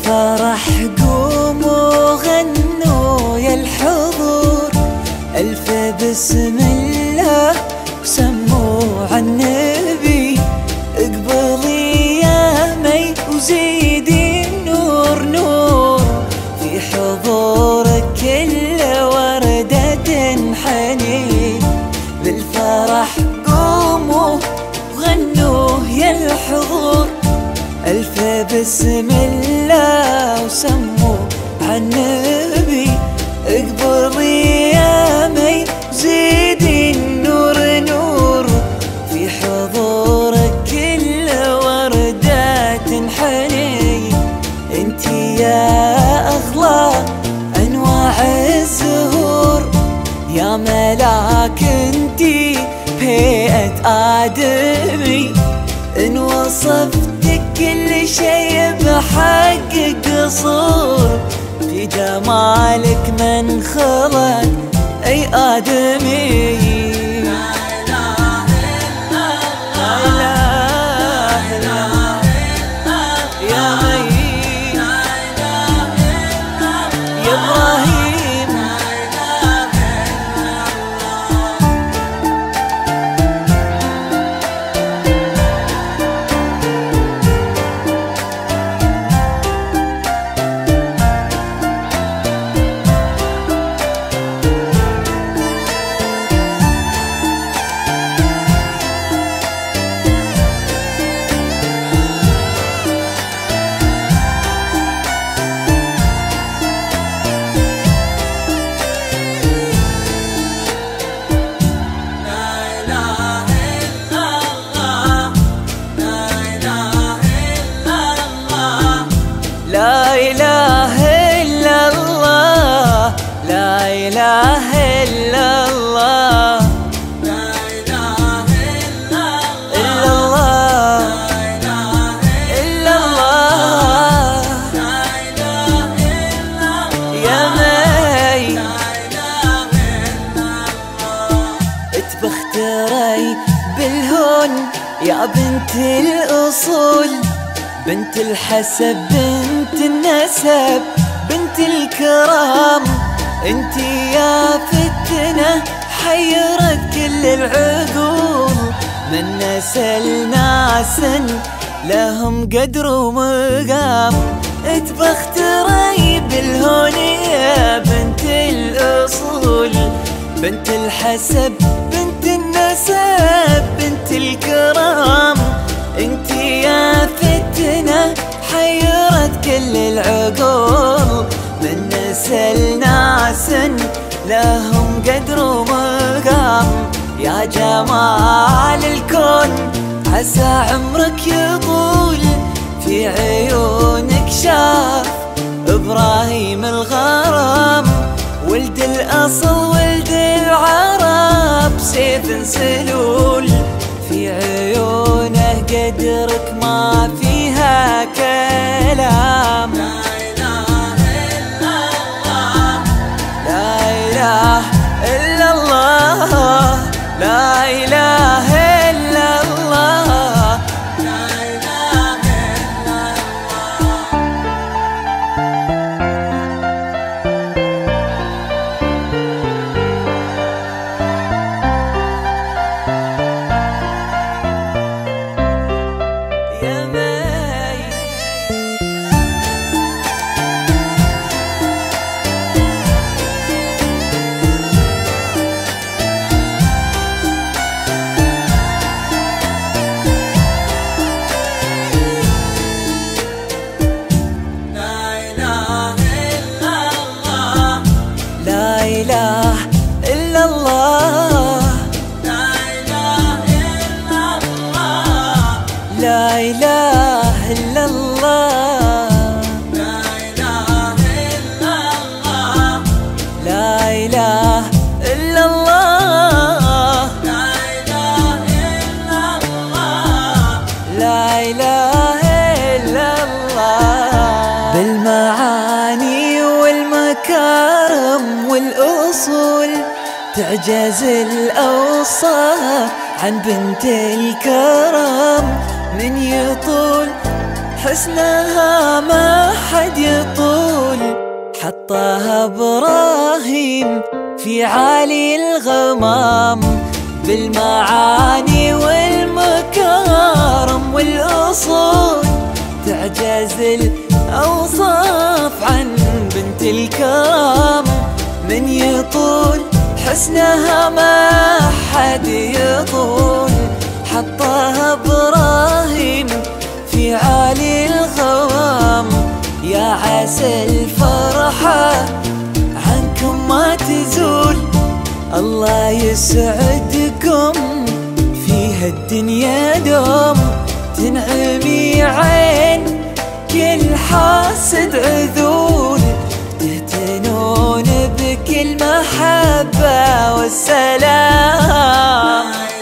بالفرح قوموا غنوا يا الحضور، ألف بسم الله وسموا عالنبي. اقبلي يا مي وزيدي النور نور، في حضورك كل وردة تنحني. بالفرح قوموا وغنوا يا الحضور، ألف بسم الله وسموا عالنبي. اقبلي يا مي زيدي النور نور، في حضورك كل وردة تنحني. انتي يا أغلى أنواع الزهور، يا ملاك انتي هيئة آدمي. إن وصفتك كل شي بحق قصور، في جمالك من خلق أي آدمي. لا إله إلا الله، لا إله إلا الله، لا إله إلا الله، إلا الله، لا إله إلا الله يا مي. اتبختري بالهون يا بنت الأصول، بنت الحسب بنت النسب بنت الكرام. انتي يا فتنة حيرت كل العقول، من نسل ناس لهم قدر ومقام. اتبختري بالهون يا بنت الأصول، بنت الحسب بنت النسب بنت الكرام. انتي يا فتنة حيرت كل العقول، من نسل ناس لهم قدر ومقام. يا جمال الكون عسى عمرك يطول، في عيونك شاف إبراهيم الغرام. ولد الأصل ولد العرب سيف سلول، في عيونه قدرك ما فيها كلام. لا إله إلا الله، لا إله إلا الله، لا إله إلا الله، لا إله إلا يا مي. لا إله إلا الله، لا إله إلا الله، لا إله إلا الله، لا إله إلا الله. بالمعاني والمكارم والأصول تعجز الأوصاف عن بنت الكرم. من يطول حسنها ما حد يطول، حطها إبراهيم في عالي الغمام، بالمعاني والمكارم والأصول تعجز الأوصاف عن بنت الكرم. من يطول حسنها ما حد يطول، حطها إبراهيم في عالي الغمام. يا عسى الفرحة عنكم ما تزول، الله يسعدكم فيها الدنيا دوم. تنعمي عين كل حاسد عذول، تهتنون بكل محبة والسلام.